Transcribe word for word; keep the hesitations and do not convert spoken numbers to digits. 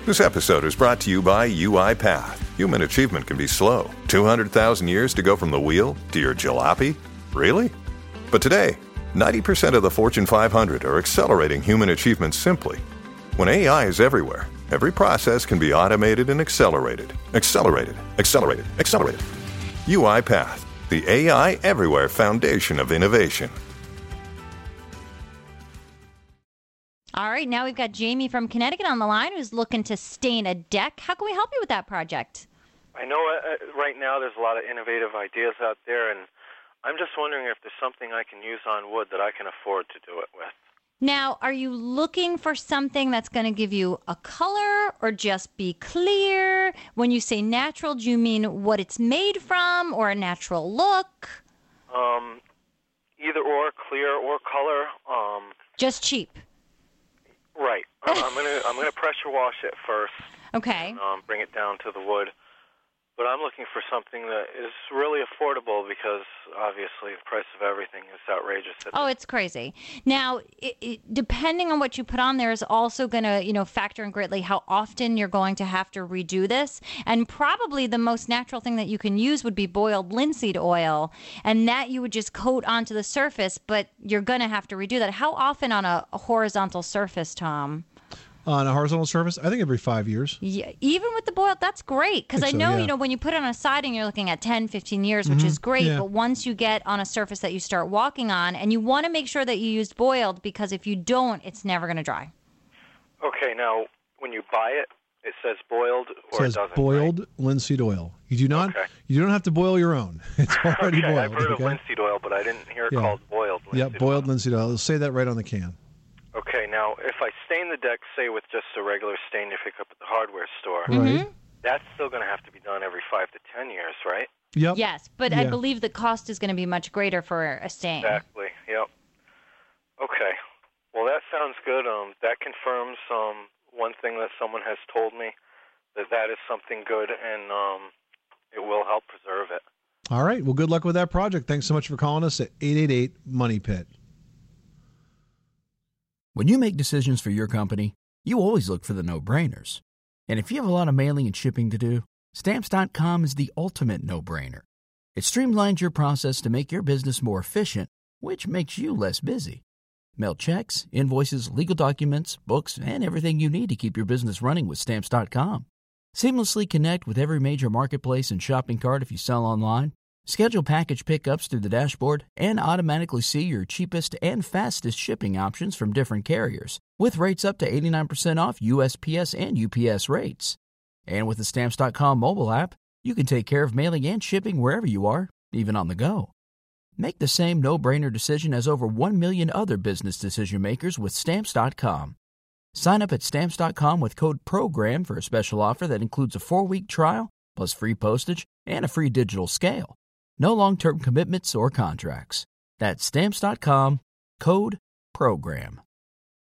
This episode is brought to you by UiPath. Human achievement can be slow. two hundred thousand years to go from the wheel to your jalopy? Really? But today, ninety percent of the Fortune five hundred are accelerating human achievement simply. When A I is everywhere, every process can be automated and accelerated. Accelerated, accelerated, accelerated. UiPath, the A I everywhere foundation of innovation. All right, now we've got Jamie from Connecticut on the line who's looking to stain a deck. How can we help you with that project? I know uh, right now there's a lot of innovative ideas out there, and I'm just wondering if there's something I can use on wood that I can afford to do it with. Now, are you looking for something that's going to give you a color or just be clear? When you say natural, do you mean what it's made from or a natural look? Um, either or, clear or color. Um, just cheap. Right. I'm, I'm gonna I'm gonna pressure wash it first. Okay. And, um, bring it down to the wood. But I'm looking for something that is really affordable because obviously the price of everything is outrageous. Oh, it's crazy. Now, it, it, depending on what you put on there is also going to, you know, factor in greatly how often you're going to have to redo this. And probably the most natural thing that you can use would be boiled linseed oil, and that you would just coat onto the surface, but you're going to have to redo that. How often on a, a horizontal surface, Tom? On a horizontal surface, I think every five years. Yeah, even with the boiled, that's great. Because I, I so, know, yeah. you know, when you put it on a siding, you're looking at ten, fifteen years, which mm-hmm. is great. Yeah. But once you get on a surface that you start walking on, and you want to make sure that you used boiled, because if you don't, it's never going to dry. Okay, now, when you buy it, it says boiled or it says it doesn't, boiled right? linseed oil. You do not okay. You don't have to boil your own. It's already okay, boiled. I've heard okay? of linseed oil, but I didn't hear it yeah. called boiled linseed yeah, oil. boiled linseed oil. It'll say that right on the can. Okay, now, if I stain the deck, say, with just a regular stain you pick up at the hardware store, right. that's still going to have to be done every five to ten years, right? Yep. Yes, but yeah. I believe the cost is going to be much greater for a stain. Exactly, yep. Okay, well, that sounds good. Um, that confirms um, one thing that someone has told me, that that is something good, and um, it will help preserve it. All right, well, good luck with that project. Thanks so much for calling us at eight eight eight, MONEY PIT. When you make decisions for your company, you always look for the no-brainers. And if you have a lot of mailing and shipping to do, Stamps dot com is the ultimate no-brainer. It streamlines your process to make your business more efficient, which makes you less busy. Mail checks, invoices, legal documents, books, and everything you need to keep your business running with Stamps dot com. Seamlessly connect with every major marketplace and shopping cart if you sell online. Schedule package pickups through the dashboard and automatically see your cheapest and fastest shipping options from different carriers, with rates up to eighty-nine percent off U S P S and U P S rates. And with the Stamps dot com mobile app, you can take care of mailing and shipping wherever you are, even on the go. Make the same no-brainer decision as over one million other business decision makers with Stamps dot com. Sign up at Stamps dot com with code PROGRAM for a special offer that includes a four-week trial, plus free postage and a free digital scale. No long-term commitments or contracts. That's Stamps dot com, code PROGRAM.